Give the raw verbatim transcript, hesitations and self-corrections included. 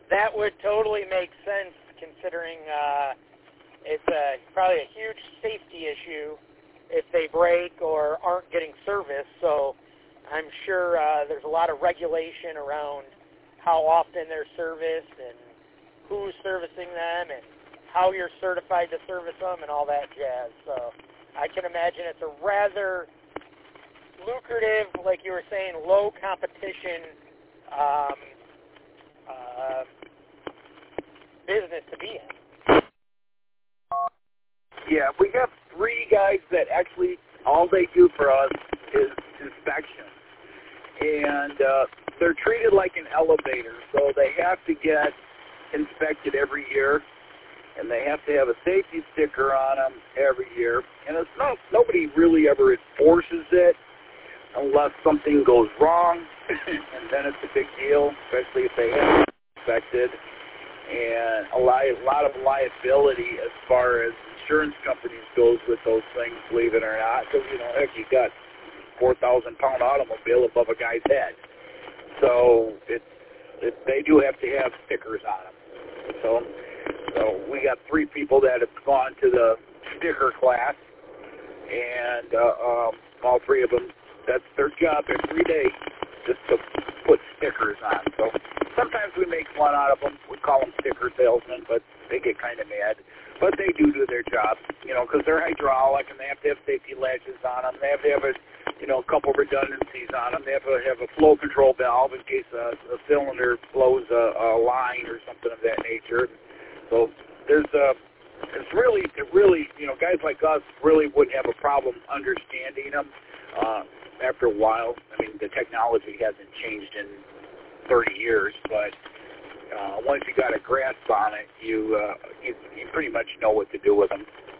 that would totally make sense considering uh, it's a, probably a huge safety issue if they break or aren't getting service. So I'm sure uh, there's a lot of regulation around how often they're serviced and who's servicing them and how you're certified to service them and all that jazz. So I can imagine it's a rather lucrative, like you were saying, low competition um, uh, business to be in. Yeah, we have three guys that actually all they do for us is inspection. And uh, they're treated like an elevator, so they have to get inspected every year, and they have to have a safety sticker on them every year. And it's not, nobody really ever enforces it unless something goes wrong, and then it's a big deal, especially if they have inspected. And a lot, a lot of liability as far as insurance companies goes with those things, believe it or not, because, you know, heck, you got four thousand pound automobile above a guy's head. So it's, it, they do have to have stickers on them. So, so we got three people that have gone to the sticker class, and uh, um, all three of them, that's their job every day, just to put stickers on. So sometimes we make fun out of them. We call them sticker salesmen, but they get kind of mad. But they do do their job, you know, because they're hydraulic and they have to have safety latches on them. They have to have a, you know, a couple redundancies on them. They have to have a flow control valve in case a, a cylinder blows a, a line or something of that nature. So there's a, it's really, it really, you know, guys like us really wouldn't have a problem understanding them uh, after a while. I mean, the technology hasn't changed in thirty years, but uh, once you got a grasp on it, you, uh, you you pretty much know what to do with them.